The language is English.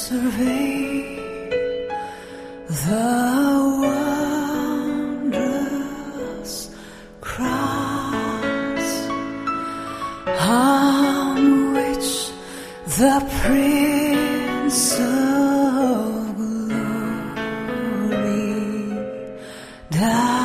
survey the wondrous cross on which the Prince of Glory died.